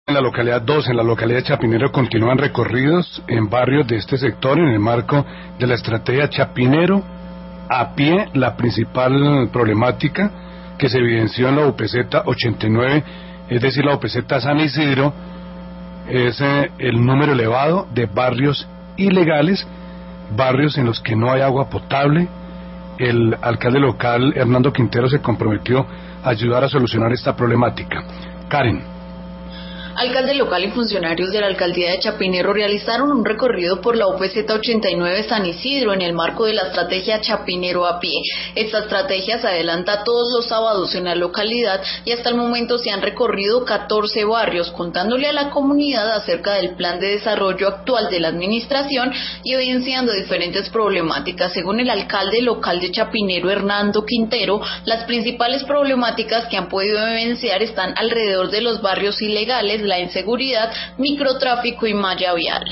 En la localidad 2, en la localidad de Chapinero, continúan recorridos en barrios de este sector en el marco de la estrategia Chapinero a pie. La principal problemática que se evidenció en la UPZ 89, es decir, la UPZ San Isidro, es el número elevado de barrios ilegales, barrios en los que no hay agua potable. El alcalde local, Hernando Quintero, se comprometió a ayudar a solucionar esta problemática. Karen. Alcalde local y funcionarios de la alcaldía de Chapinero realizaron un recorrido por la UPZ 89 San Isidro en el marco de la estrategia Chapinero a pie. Esta estrategia se adelanta todos los sábados en la localidad y hasta el momento se han recorrido 14 barrios, contándole a la comunidad acerca del plan de desarrollo actual de la administración y evidenciando diferentes problemáticas. Según el alcalde local de Chapinero, Hernando Quintero, las principales problemáticas que han podido evidenciar están alrededor de los barrios ilegales, la inseguridad, microtráfico y malla vial.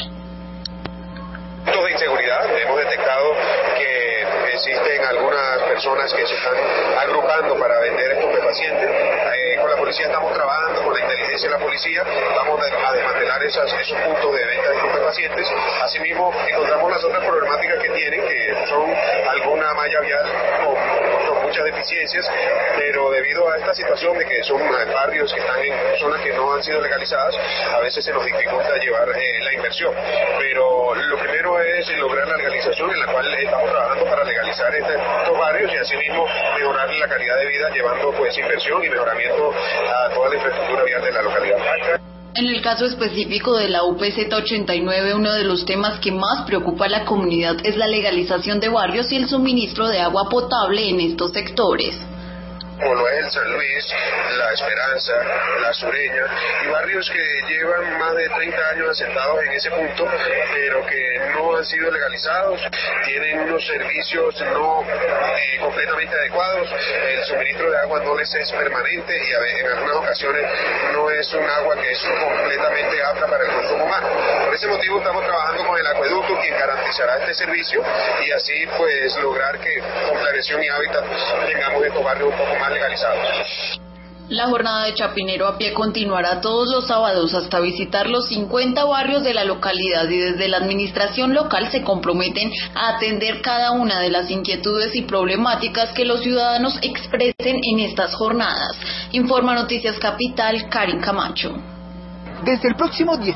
De inseguridad, hemos detectado que existen algunas personas que se están agrupando para vender estupefacientes. Con la policía estamos trabajando, con la inteligencia de la policía, vamos a desmantelar esos puntos de venta de estupefacientes. Asimismo, encontramos las otras problemáticas que tienen, que son alguna malla vial con muchas deficiencias, pero debido a esta situación de que son barrios que están en zonas que no han sido legalizadas, a veces se nos dificulta llevar la inversión. Pero lo primero es lograr la legalización, en la cual estamos trabajando para legalizar estos barrios y asimismo mejorar la calidad de vida, llevando pues inversión y mejoramiento a toda la infraestructura vial de la localidad. En el caso específico de la UPZ 89, uno de los temas que más preocupa a la comunidad es la legalización de barrios y el suministro de agua potable en estos sectores. Como lo es el San Luis, La Esperanza, La Sureña, y barrios que llevan más de 30 años asentados en ese punto, pero que no han sido legalizados, tienen unos servicios no completamente adecuados, el suministro de agua no les es permanente y en algunas ocasiones no es un agua que es completamente apta para el consumo humano. Por ese motivo estamos trabajando con el acueducto, quien garantizará este servicio, y así pues lograr que con Planeación y Hábitat tengamos estos barrios un poco más legalizados. La jornada de Chapinero a pie continuará todos los sábados hasta visitar los 50 barrios de la localidad, y desde la administración local se comprometen a atender cada una de las inquietudes y problemáticas que los ciudadanos expresen en estas jornadas. Informa Noticias Capital, Karen Camacho. Desde el próximo